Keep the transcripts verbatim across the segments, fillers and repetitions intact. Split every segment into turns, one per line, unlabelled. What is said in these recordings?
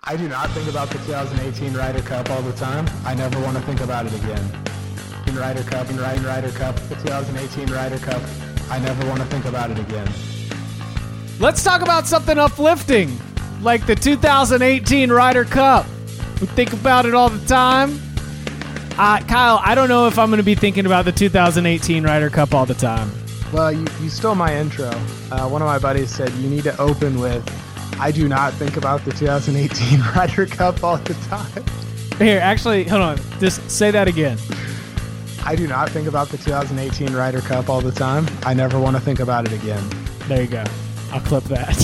I do not think about the two thousand eighteen Ryder Cup all the time. I never want to think about it again. In Ryder Cup, in Ryder, Ryder Cup, the two thousand eighteen Ryder Cup. I never want to think about it again.
Let's talk about something uplifting, like the two thousand eighteen Ryder Cup. We think about it all the time. Uh, Kyle, I don't know if I'm going to be thinking about the two thousand eighteen Ryder Cup all the time.
Well, you, you stole my intro. Uh, one of my buddies said you need to open with, I do not think about the two thousand eighteen Ryder Cup all the time.
Here, actually, hold on. Just say that again.
I do not think about the two thousand eighteen Ryder Cup all the time. I never want to think about it again.
There you go. I'll clip that.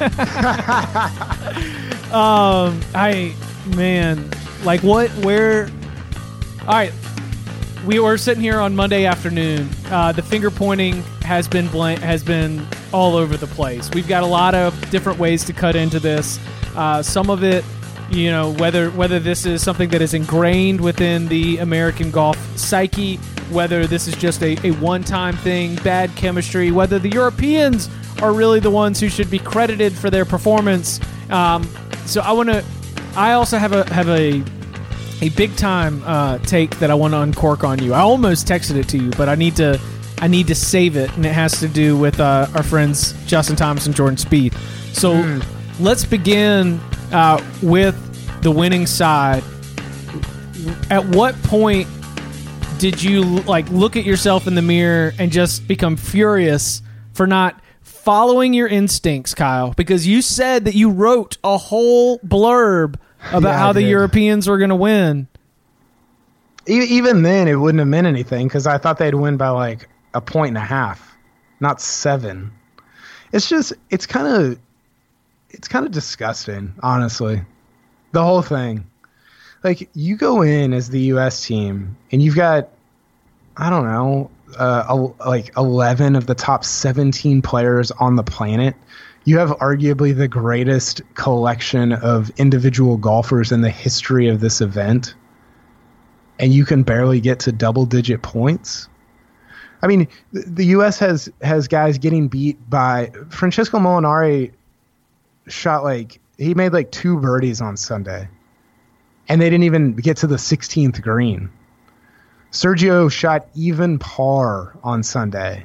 um, I, man, like what, where, all right. We were sitting here on Monday afternoon. Uh, the finger pointing has been blank, has been all over the place. We've got a lot of different ways to cut into this. Uh, some of it, you know, whether whether this is something that is ingrained within the American golf psyche, whether this is just a, a one-time thing, bad chemistry, whether the Europeans are really the ones who should be credited for their performance. Um, so I want to. I also have a have a. A big time uh, take that I want to uncork on you. I almost texted it to you, but I need to I need to save it, and it has to do with uh, our friends Justin Thomas and Jordan Spieth. So mm. let's begin uh, with the winning side. At what point did you like look at yourself in the mirror and just become furious for not following your instincts, Kyle? Because you said that you wrote a whole blurb about yeah, how the Europeans were going to win.
Even then, it wouldn't have meant anything because I thought they'd win by like a point and a half, not seven. It's just, it's kind of, it's kind of disgusting, honestly. The whole thing. Like, you go in as the U S team, and you've got, I don't know, uh, like eleven of the top seventeen players on the planet. You have arguably the greatest collection of individual golfers in the history of this event, and you can barely get to double-digit points. I mean, the U S has has guys getting beat by Francesco Molinari. Shot like he made like two birdies on Sunday, and they didn't even get to the sixteenth green. Sergio shot even par on Sunday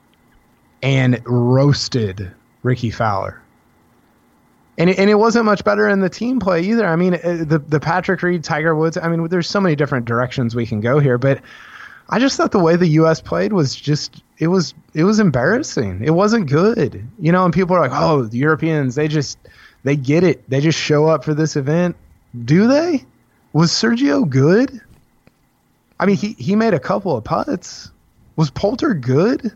and roasted Ricky Fowler. And it, and it wasn't much better in the team play either. I mean, the the Patrick Reed, Tiger Woods, I mean, there's so many different directions we can go here, but I just thought the way the U S played was just, it was it was embarrassing. It wasn't good. You know, and people are like, oh, the Europeans, they just, they get it. They just show up for this event. Do they? Was Sergio good? I mean, he, he made a couple of putts. Was Poulter good?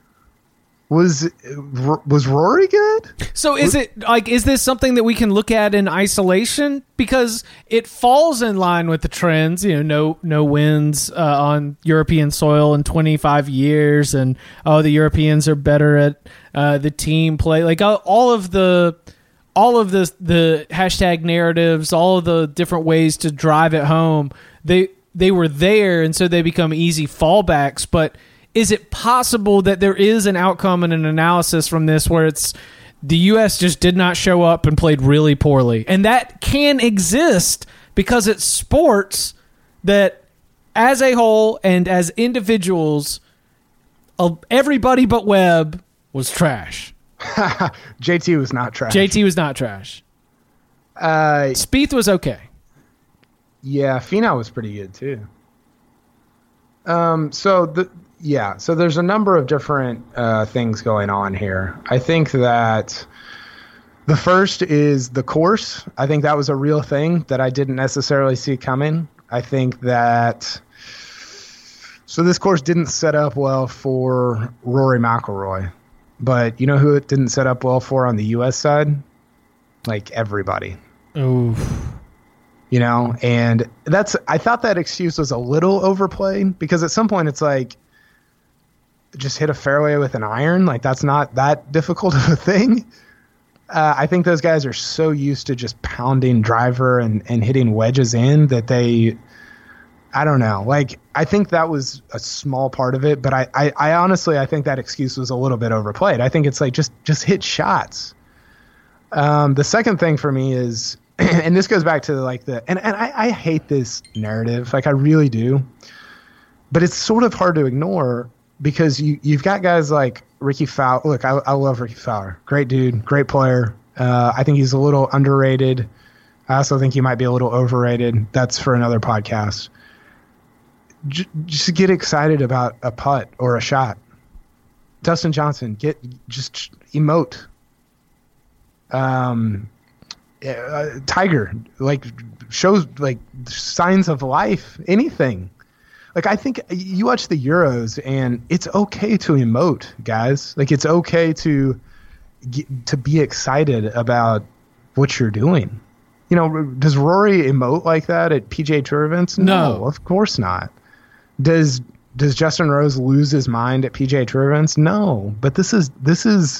Was was Rory good?
So is it like is this something that we can look at in isolation because it falls in line with the trends? You know, no no wins uh, on European soil in twenty-five years, and oh, the Europeans are better at uh, the team play. Like all of the all of the the hashtag narratives, all of the different ways to drive it home. They they were there, and so they become easy fallbacks, but. Is it possible that there is an outcome and an analysis from this where it's the U S just did not show up and played really poorly? And that can exist because it's sports that as a whole and as individuals, everybody but Webb was trash.
J T was not trash.
J T was not trash.
Uh,
Spieth was okay.
Yeah, Finau was pretty good too. Um, so the... Yeah, so there's a number of different uh, things going on here. I think that the first is the course. I think that was a real thing that I didn't necessarily see coming. I think that so this course didn't set up well for Rory McIlroy, but you know who it didn't set up well for on the U S side? Like everybody.
Oof.
You know, and that's I thought that excuse was a little overplayed because at some point it's like, just hit a fairway with an iron. Like that's not that difficult of a thing. Uh, I think those guys are so used to just pounding driver and, and hitting wedges in that they, I don't know. Like, I think that was a small part of it, but I, I, I honestly, I think that excuse was a little bit overplayed. I think it's like, just, just hit shots. Um, the second thing for me is and this goes back to like the and, and I, I hate this narrative, like I really do, but it's sort of hard to ignore because you you've got guys like Ricky Fowler. Look, I, I love Ricky Fowler, great dude, great player. Uh, I think he's a little underrated. I also think he might be a little overrated. That's for another podcast. J- just get excited about a putt or a shot. Dustin Johnson, get just emote. Um, uh, Tiger, like shows like signs of life. Anything. Like I think you watch the Euros and it's okay to emote, guys. Like it's okay to get, to be excited about what you're doing. You know, does Rory emote like that at P G A Tour events? No,
no.
Of course not. Does does Justin Rose lose his mind at P G A Tour events? No. But this is this is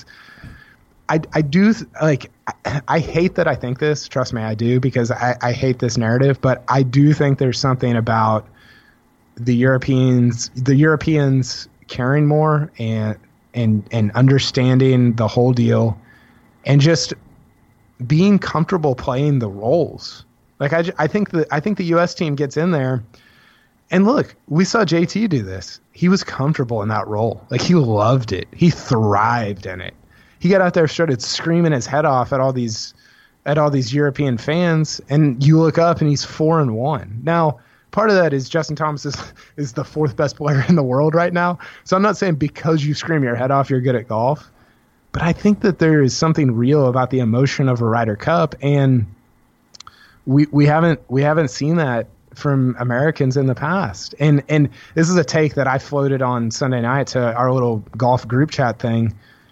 I I do like I, I hate that I think this. Trust me, I do because I, I hate this narrative. But I do think there's something about the Europeans the Europeans caring more and and and understanding the whole deal and just being comfortable playing the roles. Like I, I think the I think the U S team gets in there, and look, we saw J T do this. He was comfortable in that role. Like he loved it. He thrived in it. He got out there, started screaming his head off at all these at all these European fans, and you look up and he's four and one. Now, part of that is Justin Thomas is, is the fourth best player in the world right now. So I'm not saying because you scream your head off you're good at golf. But I think that there is something real about the emotion of a Ryder Cup, and we we haven't we haven't seen that from Americans in the past. And and this is a take that I floated on Sunday night to our little golf group chat thing.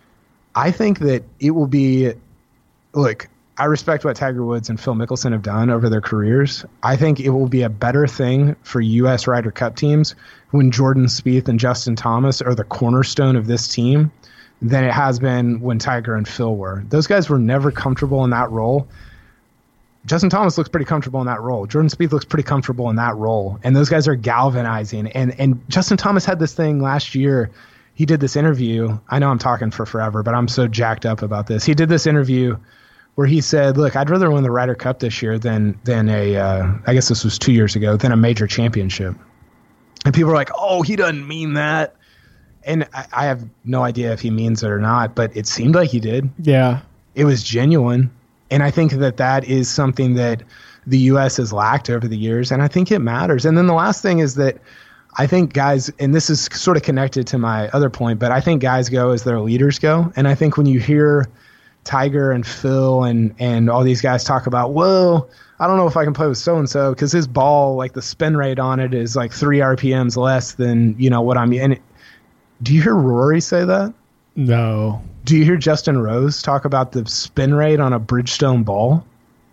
I think that it will be look, I respect what Tiger Woods and Phil Mickelson have done over their careers. I think it will be a better thing for U S Ryder Cup teams when Jordan Spieth and Justin Thomas are the cornerstone of this team than it has been when Tiger and Phil were. Those guys were never comfortable in that role. Justin Thomas looks pretty comfortable in that role. Jordan Spieth looks pretty comfortable in that role. And those guys are galvanizing. And and Justin Thomas had this thing last year. He did this interview. I know I'm talking for forever, but I'm so jacked up about this. He did this interview where he said, look, I'd rather win the Ryder Cup this year than, than a, uh, I guess this was two years ago, than a major championship. And people are like, oh, he doesn't mean that. And I, I have no idea if he means it or not, but it seemed like he did.
Yeah.
It was genuine. And I think that that is something that the U S has lacked over the years, and I think it matters. And then the last thing is that I think guys, and this is sort of connected to my other point, but I think guys go as their leaders go. And I think when you hear Tiger and Phil and, and all these guys talk about, whoa, I don't know if I can play with so-and-so because his ball, like the spin rate on it is like three R P Ms less than, you know, what I'm – and it, do you hear Rory say that?
No.
Do you hear Justin Rose talk about the spin rate on a Bridgestone ball?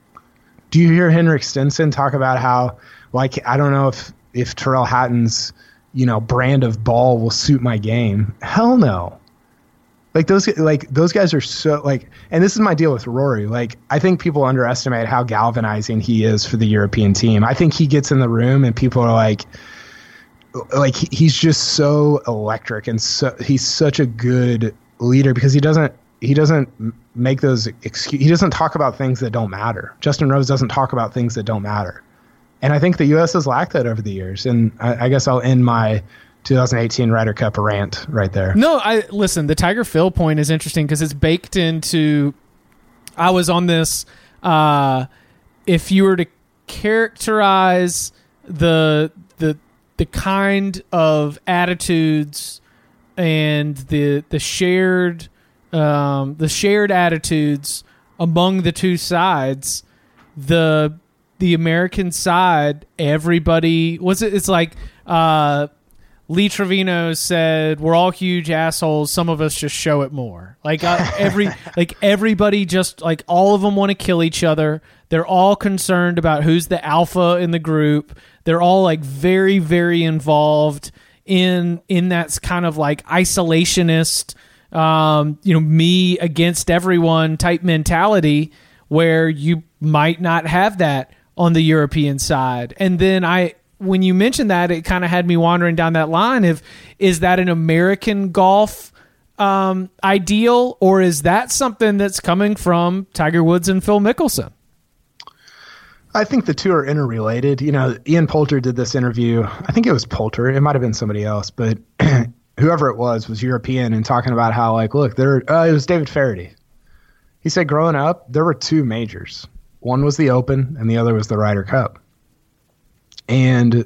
Do you hear Henrik Stenson talk about how, like, I don't know if, if Tyrrell Hatton's, you know, brand of ball will suit my game? Hell no. Like those, like those guys are so like, and this is my deal with Rory. Like, I think people underestimate how galvanizing he is for the European team. I think he gets in the room and people are like, like he's just so electric and so he's such a good leader because he doesn't he doesn't make those excuse he doesn't talk about things that don't matter. Justin Rose doesn't talk about things that don't matter, and I think the U S has lacked that over the years. And I, I guess I'll end my twenty eighteen Ryder Cup rant right there.
No, I listen. The Tiger Phil point is interesting because it's baked into. I was on this. Uh, if you were to characterize the the the kind of attitudes and the the shared um, the shared attitudes among the two sides, the the American side, everybody was it. It's like uh, Lee Trevino said, "We're all huge assholes. Some of us just show it more." Like uh, every like everybody just like all of them want to kill each other. They're all concerned about who's the alpha in the group. They're all like very, very involved in in that kind of like isolationist, um, you know, me against everyone type mentality where you might not have that on the European side. And then I, when you mentioned that, it kind of had me wandering down that line of, is that an American golf um, ideal, or is that something that's coming from Tiger Woods and Phil Mickelson?
I think the two are interrelated. You know, Ian Poulter did this interview. I think it was Poulter. It might have been somebody else, but whoever it was was European and talking about how, like, look, there. Uh, it was David Faraday. He said growing up, there were two majors. One was the Open, and the other was the Ryder Cup. And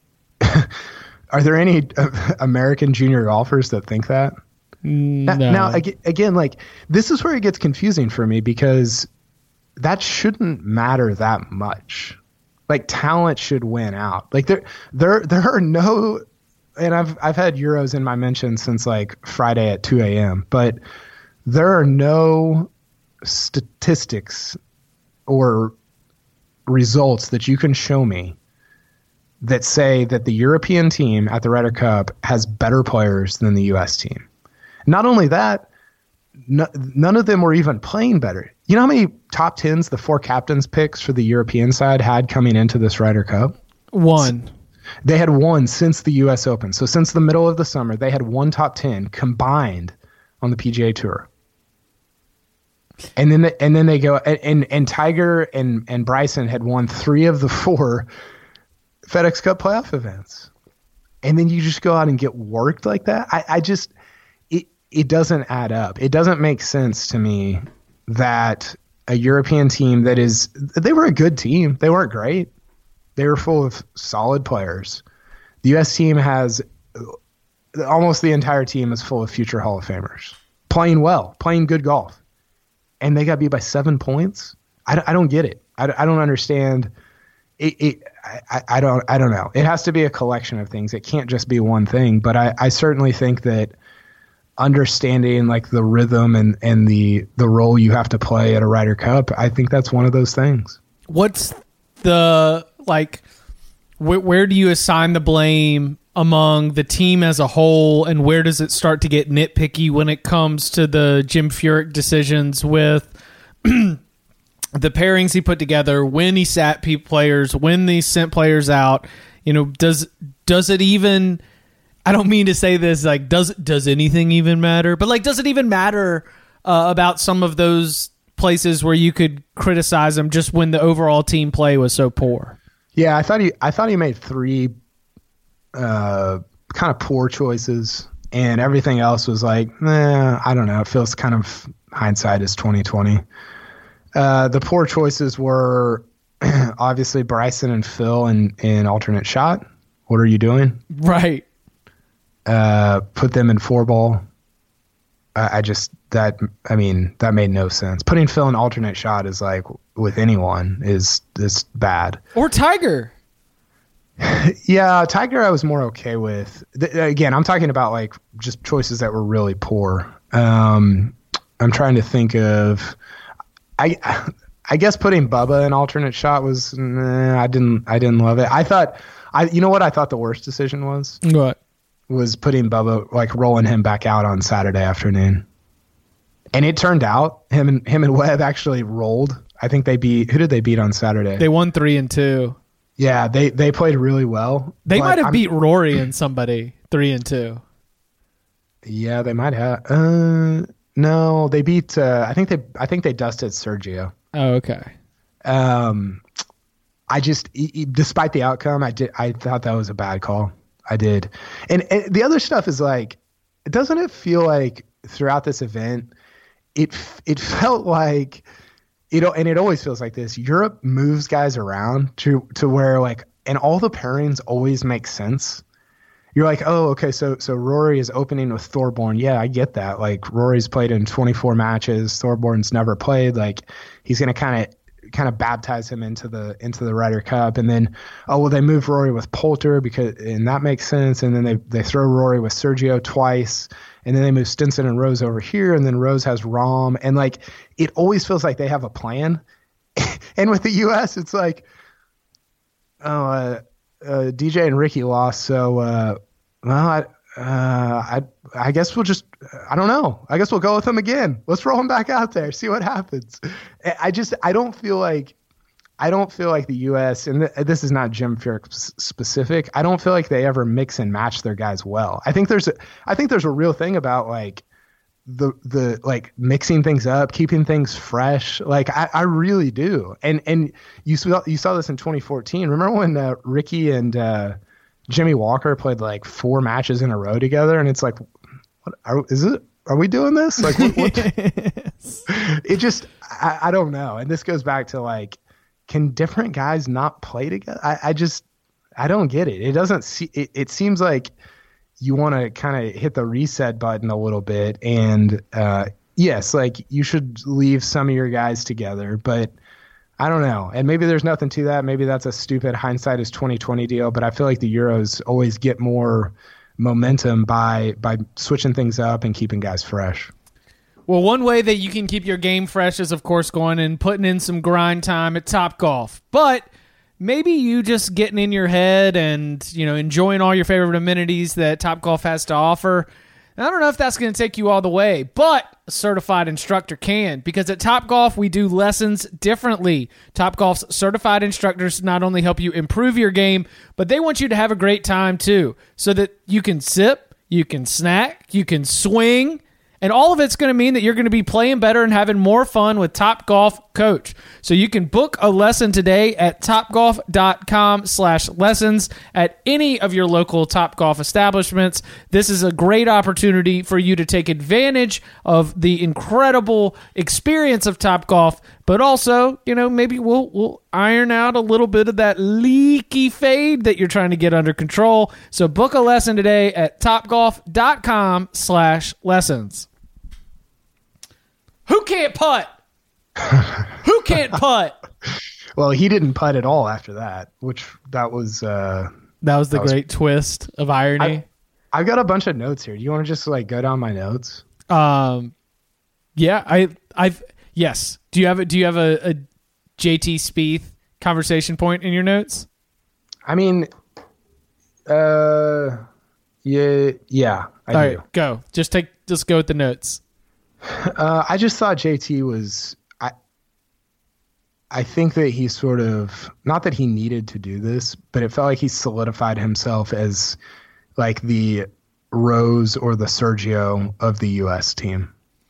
are there any uh, American junior golfers that think that?
No.
Now, now, again, like, this is where it gets confusing for me because that shouldn't matter that much. Like, talent should win out. Like, there, there, there are no, and I've, I've had Euros in my mentions since like Friday at two a.m., but there are no statistics or results that you can show me that say that the European team at the Ryder Cup has better players than the U S team. Not only that, no, none of them were even playing better. You know how many top tens the four captains picks for the European side had coming into this Ryder Cup?
One.
They had one since the U S Open. So since the middle of the summer, they had one top ten combined on the P G A Tour. And then, the, and then they go and, and and Tiger and and Bryson had won three of the four FedEx Cup playoff events, and then you just go out and get worked like that. I, I just it it doesn't add up. It doesn't make sense to me that a European team that is they were a good team. They weren't great. They were full of solid players. The U S team has almost the entire team is full of future Hall of Famers playing well, playing good golf. And they got beat by seven points. I, I don't get it. I, I don't understand. It, it I, I don't. I don't know. It has to be a collection of things. It can't just be one thing. But I, I certainly think that understanding like the rhythm and, and the the role you have to play at a Ryder Cup, I think that's one of those things.
What's the like? Wh- where do you assign the blame among the team as a whole, and where does it start to get nitpicky when it comes to the Jim Furyk decisions with the pairings he put together, when he sat pe- players, when he sent players out? You know, does does it even? I don't mean to say this like does does anything even matter? But like, does it even matter uh, about some of those places where you could criticize them just when the overall team play was so poor?
Yeah, I thought he I thought he made three. Uh, kind of poor choices, and everything else was like, eh, I don't know. It feels kind of hindsight is twenty twenty. Uh, the poor choices were obviously Bryson and Phil in, in alternate shot. What are you doing?
Right.
Uh, put them in four ball. I, I just that I mean that made no sense. Putting Phil in alternate shot is like with anyone is is bad.
Or Tiger.
Yeah, Tiger I was more okay with. Th- again, I'm talking about like just choices that were really poor. Um, I'm trying to think of, I I guess putting Bubba in alternate shot was nah, I didn't I didn't love it. I thought I you know what I thought the worst decision was?
What?
Was putting Bubba, like rolling him back out on Saturday afternoon. And it turned out him and him and Webb actually rolled. I think they beat who did they beat on Saturday?
They won three and two.
Yeah, they, they played really well.
They might have I'm, beat Rory and somebody three and two.
Yeah, they might have. Uh, no, they beat. Uh, I think they. I think they dusted Sergio.
Oh, okay.
Um, I just, despite the outcome, I did. I thought that was a bad call. I did, and, and the other stuff is like, doesn't it feel like throughout this event, it it felt like. You know, and it always feels like this. Europe moves guys around to to where like, and all the pairings always make sense. You're like, oh, okay, so so Rory is opening with Thorburn. Yeah, I get that. Like Rory's played in twenty-four matches. Thorburn's never played. Like he's gonna kind of kind of baptize him into the into the Ryder Cup. And then, oh well, they move Rory with Poulter because, and that makes sense. And then they they throw Rory with Sergio twice. And then they move Stinson and Rose over here, and then Rose has Rahm. And, like, it always feels like they have a plan. And with the U S, it's like, oh, uh, uh, D J and Ricky lost, so, uh, well, I, uh, I I guess we'll just, I don't know. I guess we'll go with them again. Let's roll them back out there, see what happens. I just, I don't feel like, I don't feel like the U S, and th- this is not Jim Furyk specific, I don't feel like they ever mix and match their guys well. I think there's a, I think there's a real thing about like the the like mixing things up, keeping things fresh. Like I, I really do. And and you saw you saw this in twenty fourteen. Remember when uh, Ricky and uh, Jimmy Walker played like four matches in a row together, and it's like, what are, is it? Are we doing this? Like, what, what? It just, I, I don't know. And this goes back to like, can different guys not play together? I, I just, I don't get it. It doesn't see. It, it seems like you want to kind of hit the reset button a little bit, and uh, yes, like you should leave some of your guys together, but I don't know. And maybe there's nothing to that. Maybe that's a stupid hindsight is twenty twenty deal. But I feel like the Euros always get more momentum by by switching things up and keeping guys fresh.
Well, one way that you can keep your game fresh is, of course, going and putting in some grind time at Topgolf. But maybe you just getting in your head and, you know, enjoying all your favorite amenities that Topgolf has to offer. And I don't know if that's going to take you all the way, but a certified instructor can, because at Topgolf, we do lessons differently. Topgolf's certified instructors not only help you improve your game, but they want you to have a great time too, so that you can sip, you can snack, you can swing, and all of it's going to mean that you're going to be playing better and having more fun with Topgolf Coach. So you can book a lesson today at topgolf.com slash lessons at any of your local Topgolf establishments. This is a great opportunity for you to take advantage of the incredible experience of Topgolf, but also, you know, maybe we'll we'll iron out a little bit of that leaky fade that you're trying to get under control. So book a lesson today at topgolf.com slash lessons. Who can't putt? Who can't putt?
Well, he didn't putt at all after that, which that was uh,
that was the
that
great
was,
twist of irony.
I, I've got a bunch of notes here. Do you want to just like go down my notes?
Um, yeah, I, I've yes. Do you have a Do you have a, a J T Spieth conversation point in your notes?
I mean, uh, yeah, yeah. I
All
do.
right, go. Just take. Just go with the notes.
Uh, I just thought J T was. I. I think that he sort of, not that he needed to do this, but it felt like he solidified himself as like the Rose or the Sergio of the U S team.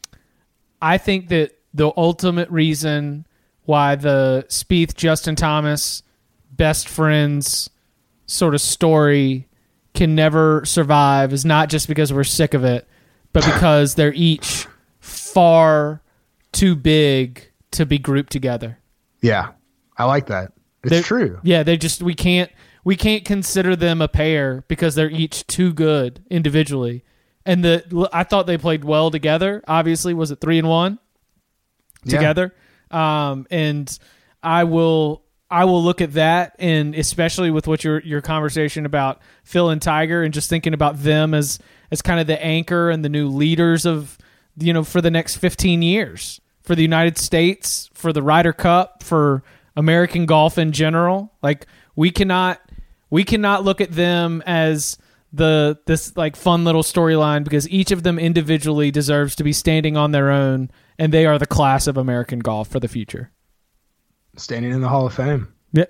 I think that the ultimate reason why the Spieth Justin Thomas best friends sort of story can never survive is not just because we're sick of it, but because they're each far too big to be grouped together.
Yeah, I like that. It's
they're,
true.
Yeah, they just we can't we can't consider them a pair because they're each too good individually. And the I thought they played well together. Obviously, was it three and one together? Yeah. Um, and I will I will look at that, and especially with what your your conversation about Phil and Tiger, and just thinking about them as as kind of the anchor and the new leaders of, you know, for the next fifteen years. For the United States, for the Ryder Cup, for American golf in general. Like we cannot we cannot look at them as the this like fun little storyline, because each of them individually deserves to be standing on their own, and they are the class of American golf for the future.
Standing in the Hall of Fame.
Yeah.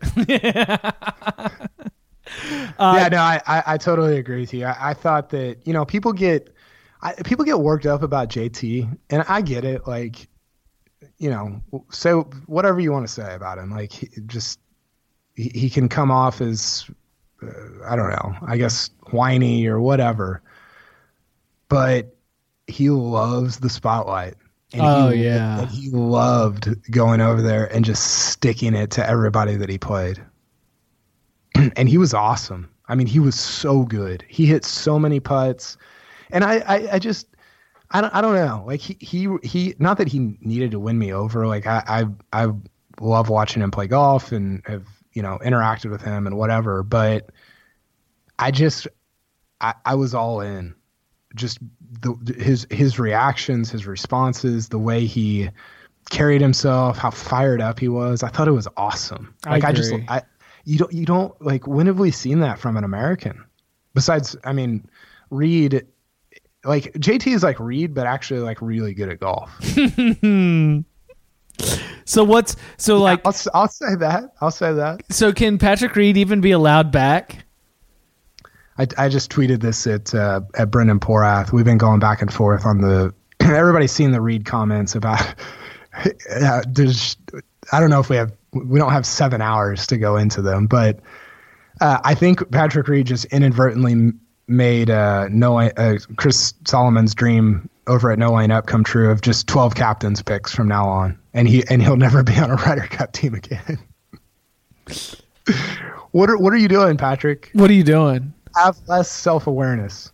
uh, yeah, no, I, I, I totally agree with you. I, I thought that, you know, people get I, people get worked up about J T, and I get it. Like, you know, say whatever you want to say about him. Like, he just he, he can come off as uh, I don't know, I guess whiny or whatever, but he loves the spotlight. And
oh
he,
yeah,
and he loved going over there and just sticking it to everybody that he played. And he was awesome. I mean, he was so good. He hit so many putts, and I, I, I just. I don't, I don't know. Like he, he, he, not that he needed to win me over. Like I, I, I love watching him play golf and have, you know, interacted with him and whatever, but I just, I, I was all in. Just the, his, his reactions, his responses, the way he carried himself, how fired up he was. I thought it was awesome. Like
I,
I just, I, you don't, you don't like, when have we seen that from an American? Besides, I mean, Reed. Like J T is like Reed, but actually like really good at golf.
So what's so like?
Yeah, I'll, I'll say that. I'll say that.
So can Patrick Reed even be allowed back?
I, I just tweeted this at uh, at Brendan Porath. We've been going back and forth on the everybody's seen the Reed comments about uh, there's I don't know if we have we don't have seven hours to go into them, but uh, I think Patrick Reed just inadvertently made uh, no uh, Chris Solomon's dream over at No Line Up come true of just twelve captains picks from now on, and he and he'll never be on a Ryder Cup team again. What are what are you doing, Patrick?
What are you doing?
Have less self-awareness.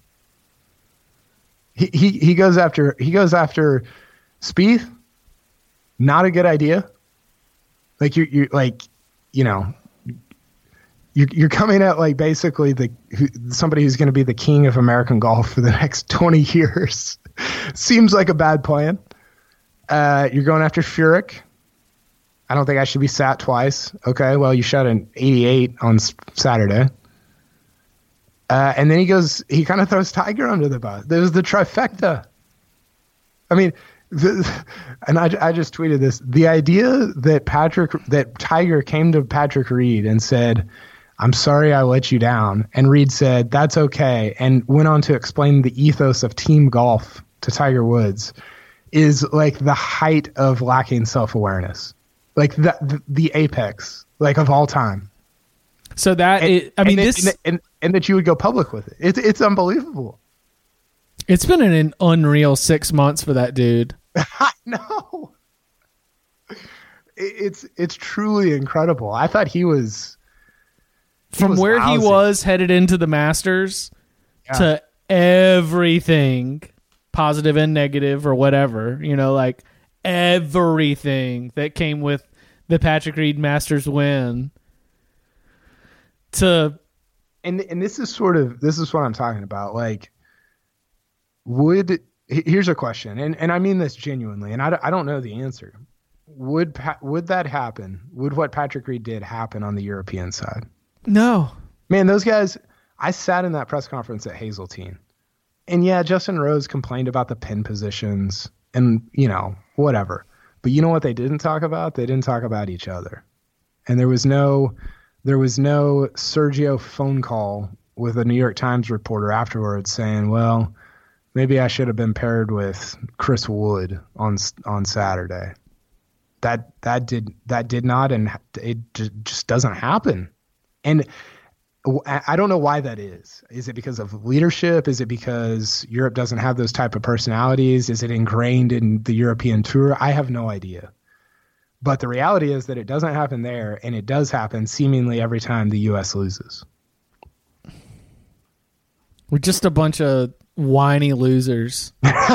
He he he goes after he goes after Spieth. Not a good idea. Like you you like you know you're you're coming at like basically the who, somebody who's going to be the king of American golf for the next twenty years. Seems like a bad plan. Uh, you're going after Furyk. I don't think I should be sat twice. Okay, well you shot an eighty-eight on Saturday. Uh, and then he goes, he kind of throws Tiger under the bus. There's the trifecta. I mean, the, and I, I just tweeted this. The idea that Patrick, that Tiger came to Patrick Reed and said, I'm sorry I let you down. And Reed said, that's okay. And went on to explain the ethos of team golf to Tiger Woods is like the height of lacking self-awareness. Like the, the, the apex, like of all time.
So that
and,
is, I mean,
and,
this
and, and, and that you would go public with it. It's it's unbelievable.
It's been an unreal six months for that dude.
I know. It's it's truly incredible. I thought he was
he from was where lousy. He was headed into the Masters yeah. to everything, positive and negative or whatever. You know, like everything that came with the Patrick Reed Masters win. To
and and this is sort of this is what I'm talking about. Like, would here's a question, and and I mean this genuinely, and I, I don't know the answer. Would would that happen? Would what Patrick Reed did happen on the European side?
No,
man. Those guys. I sat in that press conference at Hazeltine, and yeah, Justin Rose complained about the pin positions, and you know whatever. But you know what they didn't talk about? They didn't talk about each other, and there was no. There was no Sergio phone call with a New York Times reporter afterwards saying, well, maybe I should have been paired with Chris Wood on on Saturday. That that did that did not, and it just doesn't happen. And I don't know why that is. Is it because of leadership? Is it because Europe doesn't have those type of personalities? Is it ingrained in the European tour? I have no idea. But the reality is that it doesn't happen there, and it does happen seemingly every time the U S loses.
We're just a bunch of whiny losers.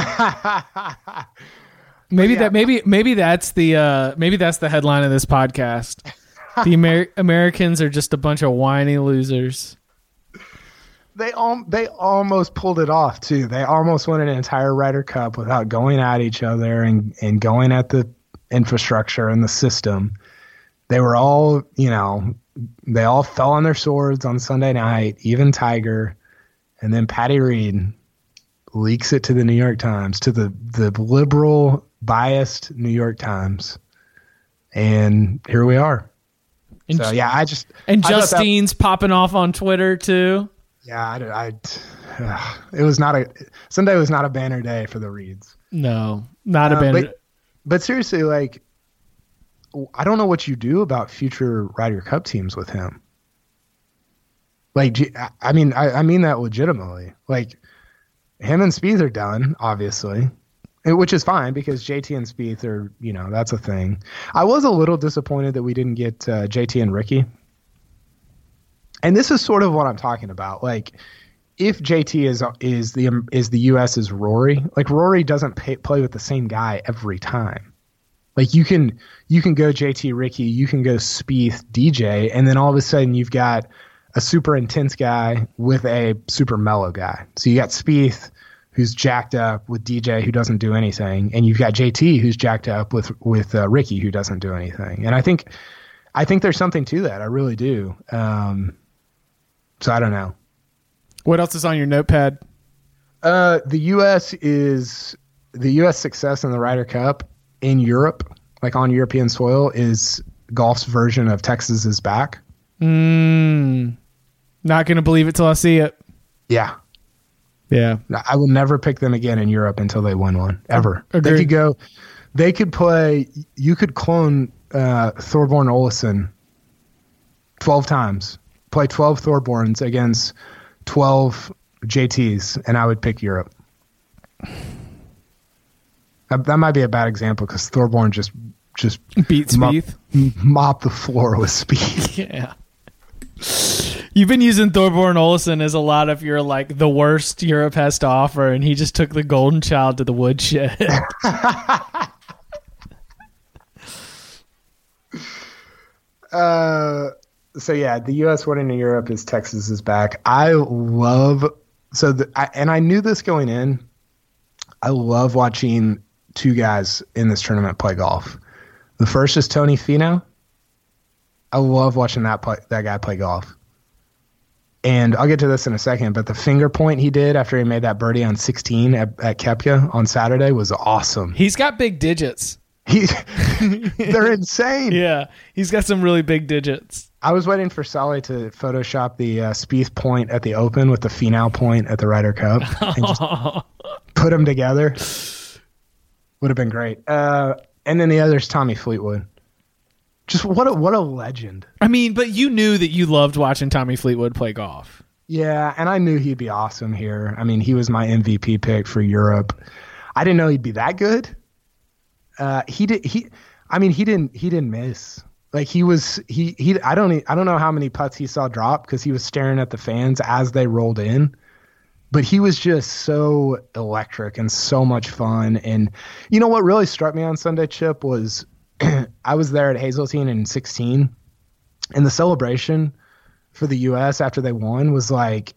maybe yeah. that maybe maybe that's the uh, maybe that's the headline of this podcast. The Amer- Americans are just a bunch of whiny losers.
They al- they almost pulled it off too. They almost won an entire Ryder Cup without going at each other and, and going at the infrastructure and the system. They were all, you know, they all fell on their swords on Sunday night, even Tiger. And then Patty Reed leaks it to the New York Times, to the, the liberal, biased New York Times. And here we are. And so, yeah, I just...
And
I
Justine's that, popping off on Twitter, too.
Yeah, I... I uh, it was not a... Sunday was not a banner day for the Reeds.
No, not a
uh,
banner...
But, But seriously, like, I don't know what you do about future Ryder Cup teams with him. Like, I mean, I, I mean that legitimately. Like, him and Spieth are done, obviously, which is fine because J T and Spieth are, you know, that's a thing. I was a little disappointed that we didn't get uh, J T and Ricky. And this is sort of what I'm talking about. Like, if J T is is the is the US's Rory, like Rory doesn't pay, play with the same guy every time. Like you can you can go J T, Ricky, you can go Spieth, D J, and then all of a sudden you've got a super intense guy with a super mellow guy. So you got Spieth, who's jacked up, with D J, who doesn't do anything, and you've got J T, who's jacked up with with uh, Ricky, who doesn't do anything. And I think I think there's something to that. I really do. Um, so I don't know.
What else is on your notepad?
Uh, the U S is the U S success in the Ryder Cup in Europe, like on European soil, is golf's version of Texas is back.
Mm, not going to believe it till I see it.
Yeah.
Yeah.
I will never pick them again in Europe until they win one, ever.
Agreed.
They could go, they could play, you could clone uh, Thorbjorn Olesen twelve times, play twelve Thorborns against twelve J Ts, and I would pick Europe. That, that might be a bad example because Thorborn just just
beat Spieth,
mop, mop the floor with Spieth.
Yeah. You've been using Thorbjorn Olesen as a lot of your like the worst Europe has to offer, and he just took the golden child to the woodshed.
uh, so yeah, the U S winning in Europe is Texas is back. I love so the, I, and I knew this going in. I love watching two guys in this tournament play golf. The first is Tony Finau. I love watching that play, that guy play golf. And I'll get to this in a second, but the finger point he did after he made that birdie on sixteen at, at Koepka on Saturday was awesome.
He's got big digits.
He, they're insane.
Yeah, he's got some really big digits.
I was waiting for Sully to Photoshop the uh, Spieth point at the Open with the Finau point at the Ryder Cup and just put them together. Would have been great. Uh, and then the other is Tommy Fleetwood. Just what a what a legend.
I mean, but you knew that you loved watching Tommy Fleetwood play golf.
Yeah, and I knew he'd be awesome here. I mean, he was my M V P pick for Europe. I didn't know he'd be that good. Uh, he did. He, I mean, he didn't. He didn't miss. Like he was. He. He. I don't. I don't know how many putts he saw drop because he was staring at the fans as they rolled in. But he was just so electric and so much fun. And you know what really struck me on Sunday, Chip, was. I was there at Hazeltine in sixteen, and the celebration for the U S after they won was like,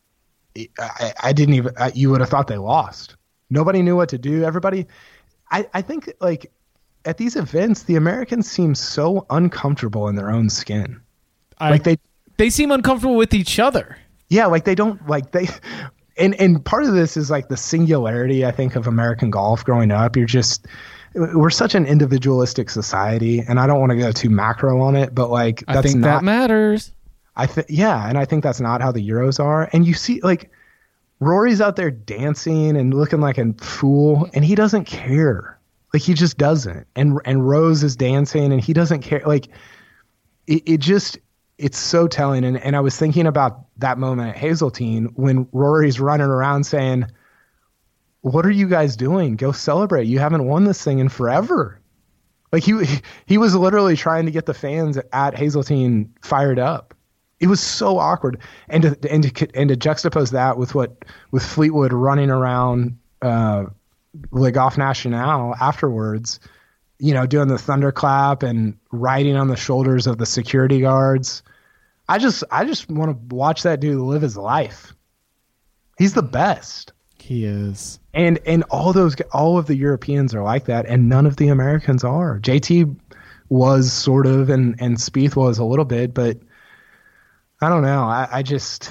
I, I didn't even, I, you would have thought they lost. Nobody knew what to do. Everybody, I, I think like at these events, the Americans seem so uncomfortable in their own skin.
I,
like they,
they seem uncomfortable with each other.
Yeah. Like they don't like they, and, and part of this is like the singularity, I think, of American golf growing up. You're just, we're such an individualistic society, and I don't want to go too macro on it, but like that's
I think
not,
that matters.
I think, yeah, and I think that's not how the Euros are. And you see, like Rory's out there dancing and looking like a fool, and he doesn't care. Like he just doesn't. And and Rose is dancing, and he doesn't care. Like it, it just, it's so telling. And and I was thinking about that moment at Hazeltine when Rory's running around saying, what are you guys doing? Go celebrate. You haven't won this thing in forever. Like he he was literally trying to get the fans at Hazeltine fired up. It was so awkward. And to and to and to juxtapose that with what with Fleetwood running around uh, Le Golf National afterwards, you know, doing the thunderclap and riding on the shoulders of the security guards. I just I just want to watch that dude live his life. He's the best.
He is.
And and all those all of the Europeans are like that, and none of the Americans are. J T was sort of, and and Spieth was a little bit, but I don't know. I, I just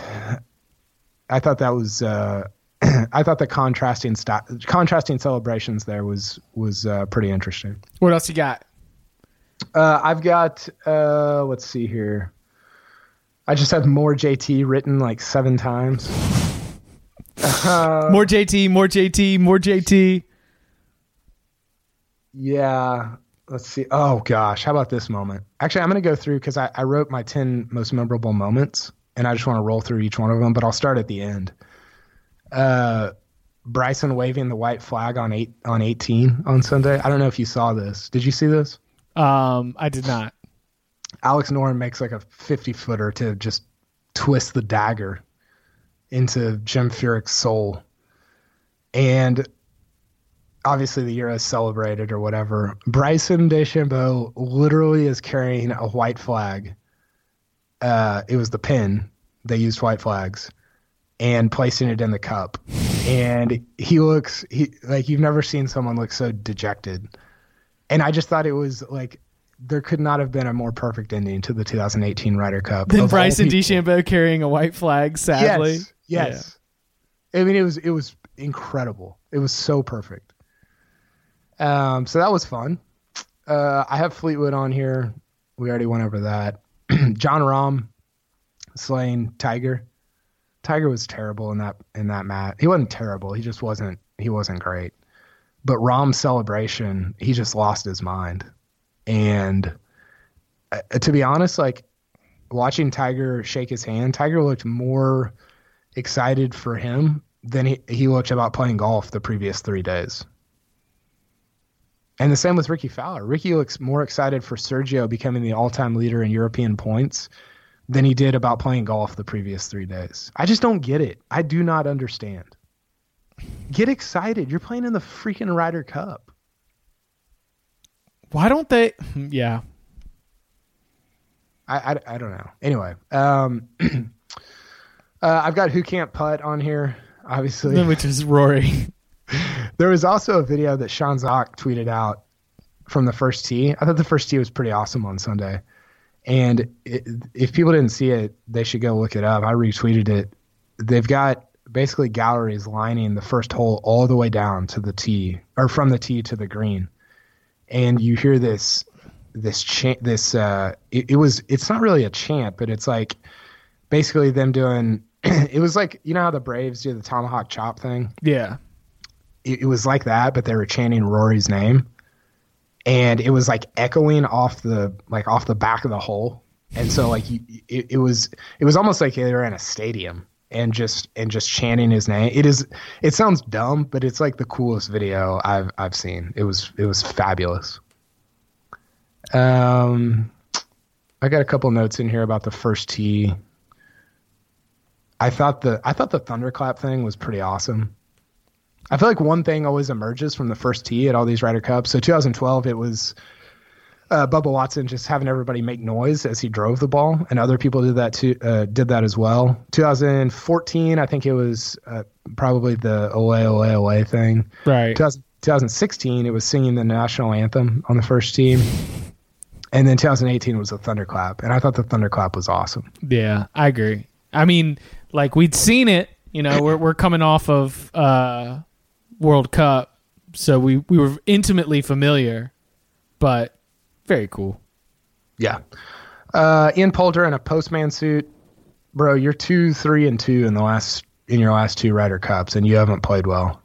I thought that was uh, I thought the contrasting st- contrasting celebrations there was was uh, pretty interesting.
What else you got?
Uh, I've got uh, let's see here. I just have more J T written like seven times. Uh,
more J T, more J T, more J T.
Yeah. Let's see. Oh, gosh. How about this moment? Actually, I'm going to go through because I, I wrote my ten most memorable moments, and I just want to roll through each one of them, but I'll start at the end. Uh, Bryson waving the white flag on eight on eighteen on Sunday. I don't know if you saw this. Did you see this?
Um, I did not.
Alex Noren makes like a fifty-footer to just twist the dagger into Jim Furyk's soul. And obviously the Euros celebrated or whatever. Bryson DeChambeau literally is carrying a white flag. Uh, it was the pin. They used white flags. And placing it in the cup. And he looks he like you've never seen someone look so dejected. And I just thought it was like there could not have been a more perfect ending to the two thousand eighteen Ryder Cup.
Than Bryson DeChambeau carrying a white flag, sadly.
Yes. Yes. Yeah. I mean, it was it was incredible. It was so perfect. Um, so that was fun. Uh, I have Fleetwood on here. We already went over that. John Rahm slaying Tiger. Tiger was terrible in that in that match. He wasn't terrible. He just wasn't he wasn't great. But Rahm's celebration, he just lost his mind. And uh, to be honest, like watching Tiger shake his hand, Tiger looked more excited for him than he, he looked about playing golf the previous three days. And the same with Ricky Fowler. Ricky looks more excited for Sergio becoming the all-time leader in European points than he did about playing golf the previous three days. I just don't get it. I do not understand. Get excited. You're playing in the freaking Ryder Cup.
Why don't they? Yeah.
I, I, I don't know. Anyway, um, uh, I've got Who Can't Putt on here, obviously.
Which is Rory.
There was also a video that Sean Zock tweeted out from the first tee. I thought the first tee was pretty awesome on Sunday. And it, if people didn't see it, they should go look it up. I retweeted it. They've got basically galleries lining the first hole all the way down to the tee, or from the tee to the green. And you hear this, this chant, this, uh, it, it was, it's not really a chant, but it's like basically them doing, it was like, you know how the Braves do the tomahawk chop thing?
Yeah.
It, it was like that, but they were chanting Rory's name. And it was like echoing off the like off the back of the hole, and so like you, it, it was it was almost like they were in a stadium and just and just chanting his name. It is it sounds dumb, but it's like the coolest video I've I've seen. It was it was fabulous. Um, I got a couple notes in here about the first tee. I thought the I thought the thunderclap thing was pretty awesome. I feel like one thing always emerges from the first tee at all these Ryder Cups. So twenty twelve, it was uh, Bubba Watson just having everybody make noise as he drove the ball, and other people did that too. Uh, did that as well. twenty fourteen, I think it was uh, probably the Ole Ole Ole thing.
Right.
twenty sixteen, it was singing the national anthem on the first tee, and then twenty eighteen was a thunderclap, and I thought the thunderclap was awesome.
Yeah, I agree. I mean, like we'd seen it. You know, we're we're coming off of. Uh, World Cup, so we, we were intimately familiar, but very cool.
Yeah. Uh, Ian Poulter in a postman suit. Bro, you're two, three, and two in the last in your last two Ryder Cups, and you haven't played well.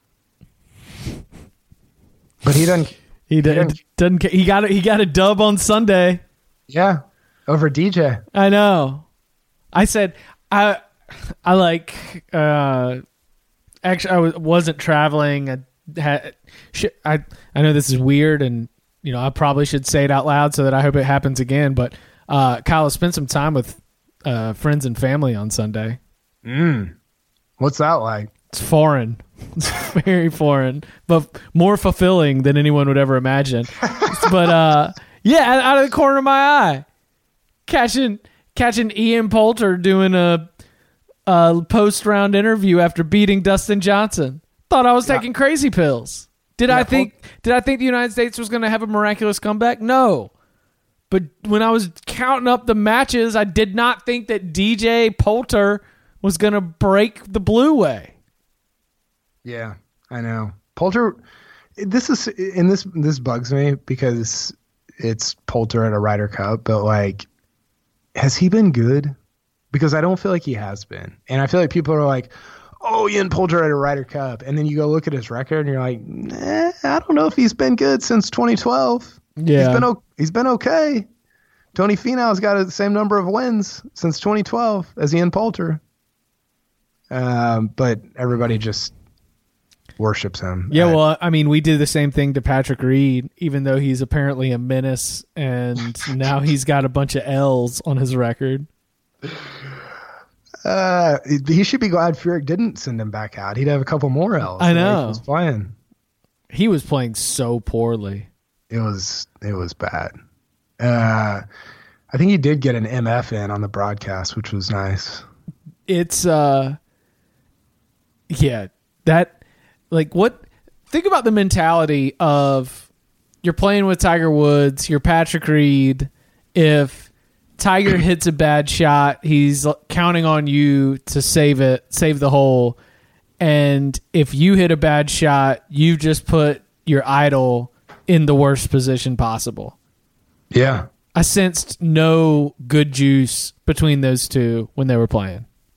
But he doesn't.
He, d- he doesn't. doesn't. He got a, he got a dub on Sunday.
Yeah, over D J.
I know. I said I I like. Uh, Actually, I was, wasn't traveling. I had, I I know this is weird, and you know I probably should say it out loud so that I hope it happens again. But uh, Kyle spent some time with uh, friends and family on Sunday.
Mm. What's that like?
It's foreign. It's very foreign, but more fulfilling than anyone would ever imagine. But uh, yeah, out of the corner of my eye, catching catching Ian Poulter doing a. Uh, post-round interview after beating Dustin Johnson. Thought I was taking yeah. crazy pills. Did yeah, I think? Pol- did I think the United States was going to have a miraculous comeback? No. But when I was counting up the matches, I did not think that D J Poulter was going to break the blue way.
Yeah, I know. Poulter. This is and this this bugs me because it's Poulter at a Ryder Cup, but like, has he been good? Because I don't feel like he has been. And I feel like people are like, oh, Ian Poulter at a Ryder Cup. And then you go look at his record and you're like, nah, I don't know if he's been good since twenty twelve.
Yeah.
He's been, he's been okay. Tony Finau's got the same number of wins since twenty twelve as Ian Poulter. Um, but everybody just worships him.
Yeah, well, I mean, we did the same thing to Patrick Reed, even though he's apparently a menace. And now he's got a bunch of L's on his record.
Uh, he should be glad Furyk didn't send him back out. He'd have a couple more L's.
I know.
He was playing.
He was playing so poorly.
It was it was bad. Uh, I think he did get an M F in on the broadcast, which was nice.
It's uh, yeah, that like what? Think about the mentality of you're playing with Tiger Woods, you're Patrick Reed. If Tiger hits a bad shot, he's counting on you to save it, save the hole. And if you hit a bad shot, you just put your idol in the worst position possible.
Yeah.
I sensed no good juice between those two when they were playing.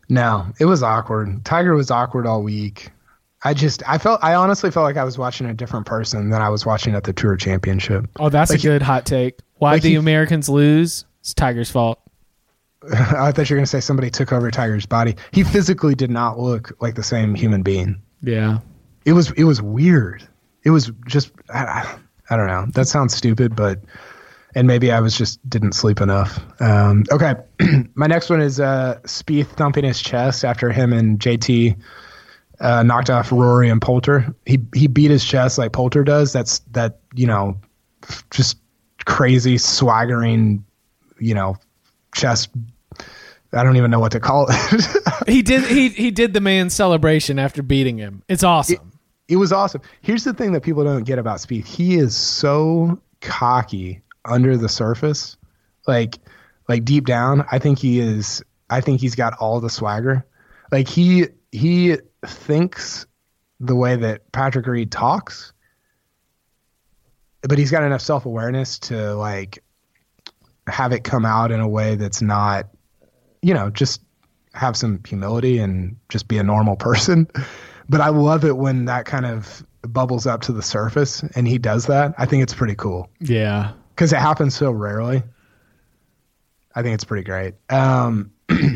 No, it was awkward. Tiger was awkward all week. I just, I felt, I honestly felt like I was watching a different person than I was watching at the Tour Championship.
Oh, that's
like
a good he, hot take. Why like the he, Americans lose? It's Tiger's fault.
I thought you were going to say somebody took over Tiger's body. He physically did not look like the same human being.
Yeah.
It was, it was weird. It was just, I, I don't know. That sounds stupid, but, and maybe I was just didn't sleep enough. Um, okay. My next one is uh, Spieth thumping his chest after him and J T uh, knocked off Rory and Poulter. He he beat his chest like Poulter does. That's that, you know, just crazy swaggering, you know, chest. I don't even know what to call it.
he did he he did the man's celebration after beating him. It's awesome.
It, it was awesome. Here's the thing that people don't get about Spieth. He is so cocky under the surface, like like deep down. I think he is. I think he's got all the swagger. Like he he thinks the way that Patrick Reed talks, but he's got enough self-awareness to like have it come out in a way that's not, you know, just have some humility and just be a normal person. But I love it when that kind of bubbles up to the surface and he does that. I think it's pretty cool.
Yeah.
Because it happens so rarely. I think it's pretty great. Um,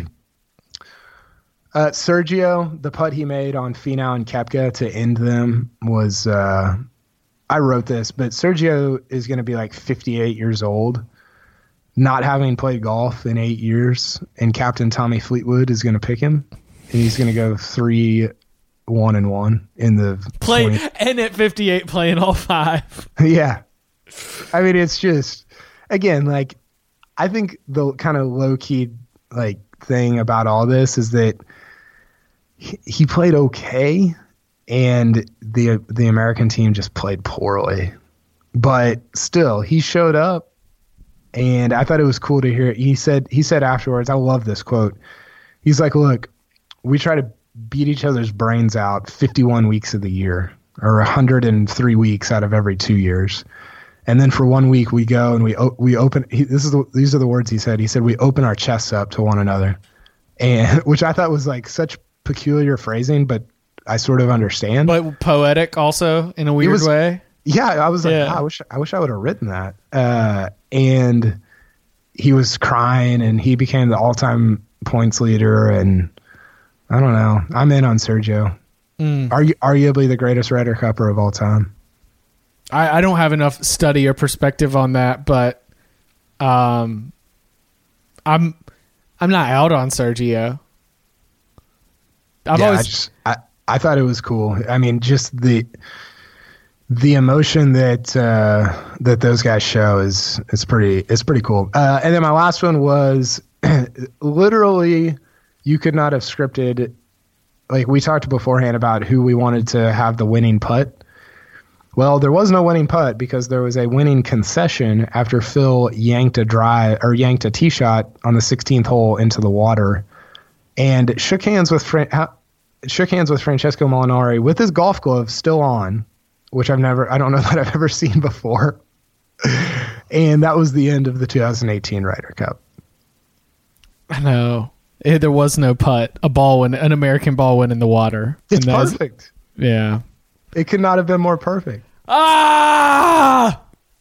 uh, Sergio, the putt he made on Finau and Koepka to end them was, uh, I wrote this, but Sergio is going to be like fifty-eight years old, not having played golf in eight years, and Captain Tommy Fleetwood is going to pick him, and he's going to go three, one and one in the
play, twenty and at fifty-eight playing all five.
Yeah. I mean, it's just, again, like, I think the kind of low-key, like, thing about all this is that he, he played okay, and the the American team just played poorly. But still, he showed up, and I thought it was cool to hear. He said, he said afterwards, I love this quote. He's like, look, we try to beat each other's brains out fifty-one weeks of the year, or one hundred three weeks out of every two years. And then for one week we go and we we open. He, this is the, these are the words he said. He said we open our chests up to one another, and which I thought was like such peculiar phrasing, but I sort of understand.
But poetic also in a weird
was,
way.
Yeah, I was like, yeah. oh, I wish I wish I would have written that. Uh, and he was crying, and he became the all-time points leader. And I don't know. I'm in on Sergio. Mm. Argu- arguably the greatest Ryder Cupper of all time.
I, I don't have enough study or perspective on that, but um, I'm I'm not out on Sergio. I've
yeah,
always
I, just, I I thought it was cool. I mean, just the the emotion that uh, that those guys show is is pretty it's pretty cool. Uh, and then my last one was literally you could not have scripted. Like we talked beforehand about who we wanted to have the winning putt. Well, there was no winning putt because there was a winning concession after Phil yanked a drive or yanked a tee shot on the sixteenth hole into the water, and shook hands with Fran- shook hands with Francesco Molinari with his golf glove still on, which I've never I don't know that I've ever seen before. And that was the end of the two thousand eighteen Ryder Cup.
I know. There was no putt. A ball went, an American ball went in the water.
It's perfect.
Was, yeah.
It could not have been more perfect.
Ah!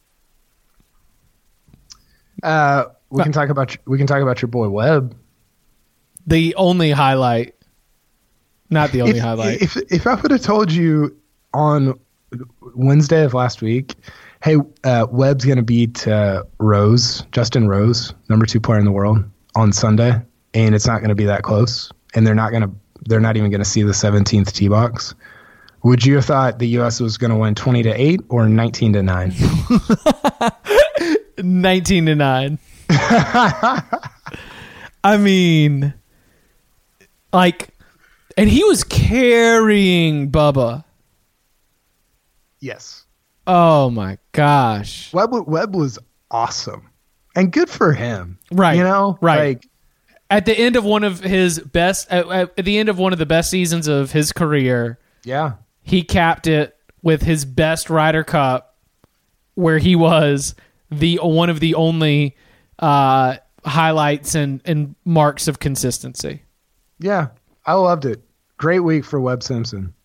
Uh, we can talk about we can talk about your boy Webb.
The only highlight, not the only
if,
highlight.
If if I would have told you on Wednesday of last week, hey, uh, Webb's going to beat uh, Rose, Justin Rose, number two player in the world, on Sunday, and it's not going to be that close, and they're not going to they're not even going to see the seventeenth tee box. Would you have thought the U S was going to win twenty to eight or nineteen to nine?
nineteen to nine. I mean, like, and he was carrying Bubba.
Yes.
Oh my gosh.
Webb, Webb was awesome. And good for him.
Right.
You know?
Right.
Like,
at the end of one of his best, at, at the end of one of the best seasons of his career.
Yeah.
He capped it with his best Ryder Cup, where he was the one of the only uh, highlights and, and marks of consistency.
Yeah, I loved it. Great week for Webb Simpson.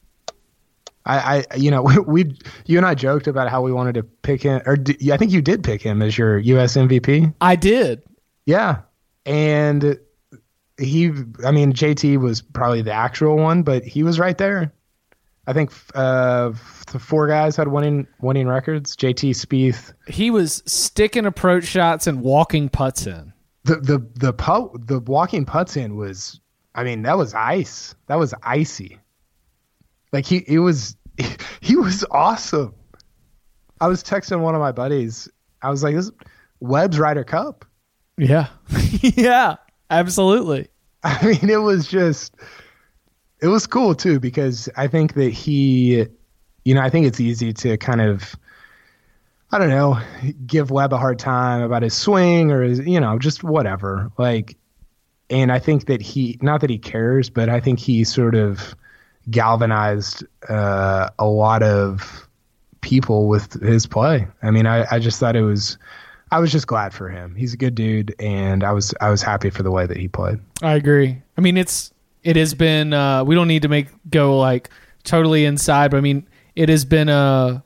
I, I, you know, we, we, you and I joked about how we wanted to pick him, or d- I think you did pick him as your U S M V P.
I did.
Yeah, and he, I mean, J T was probably the actual one, but he was right there. I think uh, the four guys had winning winning records. J T, Spieth.
He was sticking approach shots and walking putts in.
The the the putt, the walking putts in was, I mean, that was ice. That was icy. Like he, it was, he was awesome. I was texting one of my buddies. I was like, "This Webb's Ryder Cup."
Yeah, yeah, absolutely.
I mean, it was just, it was cool too because I think that he, you know, I think it's easy to kind of, I don't know, give Webb a hard time about his swing or his, you know, just whatever. Like, and I think that he, not that he cares, but I think he sort of galvanized uh, a lot of people with his play. I mean, I, I just thought it was, I was just glad for him. He's a good dude, and I was I was happy for the way that he played.
I agree. I mean, it's it has been. Uh, we don't need to make go like totally inside, but I mean, it has been a,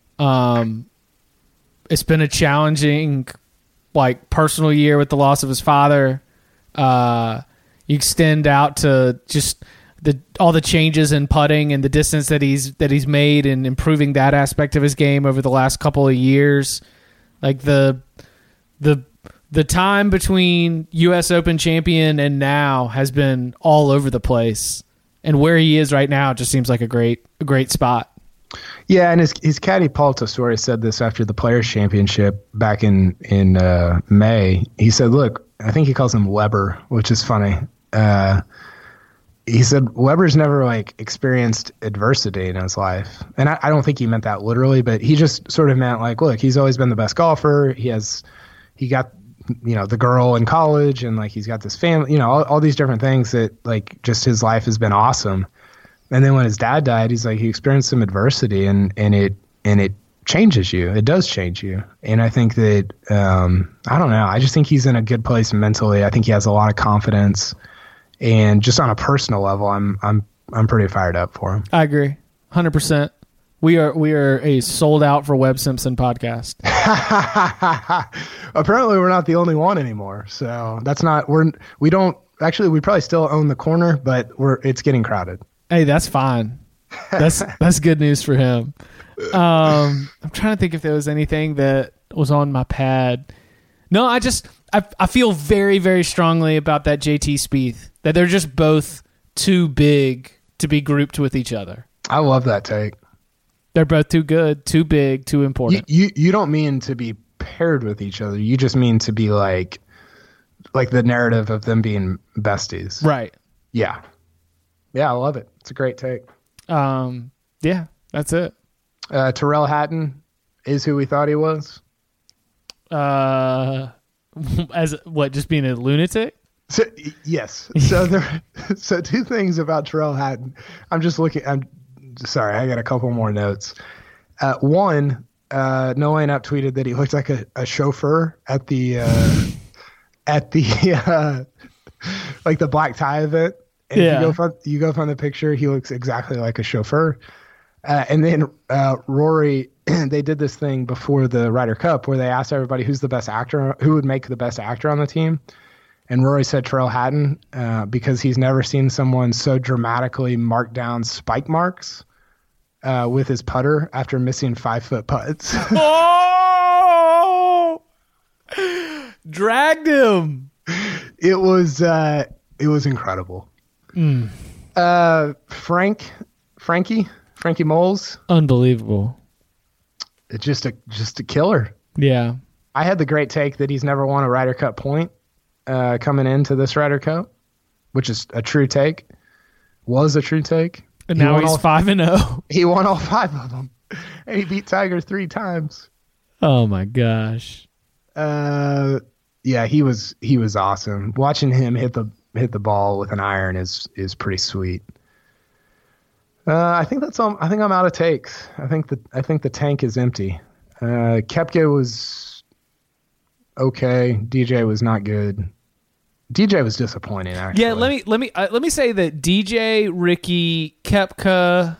um, it's been a challenging, like personal year with the loss of his father. Uh, you extend out to just the all the changes in putting and the distance that he's that he's made and improving that aspect of his game over the last couple of years. Like the the the time between U S Open champion and now has been all over the place, and where he is right now just seems like a great a great spot.
Yeah, and his his caddy Paul Tesori said this after the Players Championship back in in uh, May. He said, "Look, I think he calls him Weber, which is funny." Uh, he said Weber's never like experienced adversity in his life. And I, I don't think he meant that literally, but he just sort of meant like, look, he's always been the best golfer. He has, he got, you know, the girl in college and like, he's got this family, you know, all, all these different things that like just his life has been awesome. And then when his dad died, he's like, he experienced some adversity and, and it, and it changes you. It does change you. And I think that, um, I don't know. I just think he's in a good place mentally. I think he has a lot of confidence. And just on a personal level, I'm I'm I'm pretty fired up for him.
I agree, one hundred percent. We are we are a sold out for Webb Simpson podcast.
Apparently, we're not the only one anymore. So that's not we're we don't actually we probably still own the corner, but we're it's getting crowded.
Hey, that's fine. That's that's good news for him. Um, I'm trying to think if there was anything that was on my pad. No, I just I I feel very very strongly about that J T Spieth. That they're just both too big to be grouped with each other.
I love that take.
They're both too good, too big, too important.
You, you you don't mean to be paired with each other. You just mean to be like like the narrative of them being besties.
Right.
Yeah. Yeah, I love it. It's a great take.
Um. Yeah, that's it.
Uh, Tyrrell Hatton is who we thought he was.
Uh, as what? Just being a lunatic.
So, yes. So there. So two things about Tyrrell Hatton. I'm just looking. I'm sorry. I got a couple more notes. Uh, one, uh, Noah Knapp tweeted that he looked like a, a chauffeur at the uh, at the uh, like the black tie event. And
yeah.
You go find, you go find the picture. He looks exactly like a chauffeur. Uh, and then uh, Rory, they did this thing before the Ryder Cup where they asked everybody who's the best actor, who would make the best actor on the team. And Rory said Tyrrell Hatton uh, because he's never seen someone so dramatically mark down spike marks uh, with his putter after missing five-foot putts.
Oh! Dragged him.
It was uh, it was incredible.
Mm.
Uh, Frank, Frankie, Frankie Moles,
unbelievable.
It's just a just a killer.
Yeah,
I had the great take that he's never won a Ryder Cup point. Uh, coming into this Ryder Cup, which is a true take, was a true take.
And now he's
all,
five and zero.
He won all five of them, and he beat Tiger three times.
Oh my gosh!
Uh, yeah, he was he was awesome. Watching him hit the hit the ball with an iron is is pretty sweet. Uh, I think that's all. I think I'm out of takes. I think the I think the tank is empty. Uh, Koepka was okay. D J was not good. D J was disappointing. Actually,
Yeah, let me let me uh, let me say that D J, Ricky, Koepka,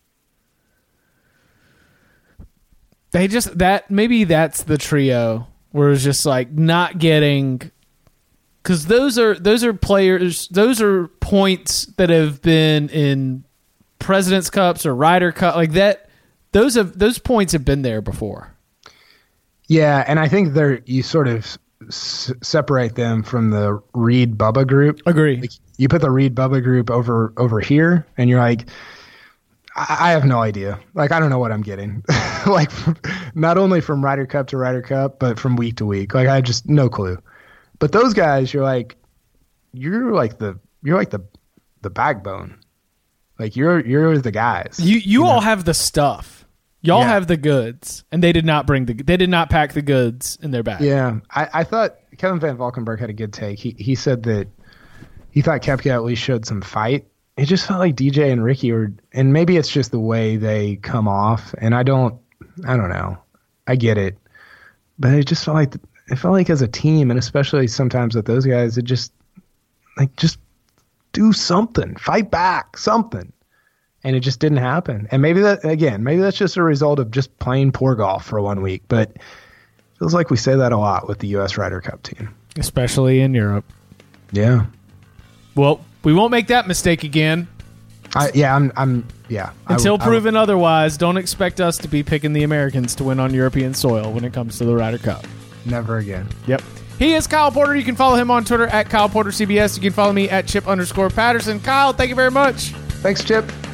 they just that maybe that's the trio where it's just like not getting, because those are those are players, those are points that have been in President's Cups or Ryder Cup like that. Those have those points have been there before.
Yeah, and I think they're you sort of s- separate them from the Reed Bubba group.
Agree.
Like, you put the Reed Bubba group over over here, and you're like, I, I have no idea. Like, I don't know what I'm getting. Like, not only from Ryder Cup to Ryder Cup, but from week to week. Like, I had just no clue. But those guys, you're like, you're like the you're like the the backbone. Like, you're you're the guys.
You you,
you
all
know?
have the stuff. Y'all
Yeah.
have the goods, and they did not bring the. They did not pack the goods in their bag.
Yeah, I, I thought Kevin Van Valkenburg had a good take. He he said that he thought Koepka at least showed some fight. It just felt like D J and Ricky were, and maybe it's just the way they come off. And I don't, I don't know. I get it, but it just felt like it felt like as a team, and especially sometimes with those guys, it just like just do something, fight back, something. And it just didn't happen. And maybe that, again, maybe that's just a result of just playing poor golf for one week. But it feels like we say that a lot with the U S Ryder Cup team.
Especially in Europe.
Yeah.
Well, we won't make that mistake again.
I, yeah, I'm, I'm, yeah.
Until
I, would-
proven I would, otherwise, don't expect us to be picking the Americans to win on European soil when it comes to the Ryder Cup.
Never again.
Yep. He is Kyle Porter. You can follow him on Twitter at Kyle Porter C B S. You can follow me at Chip underscore Patterson. Kyle, thank you very much.
Thanks, Chip.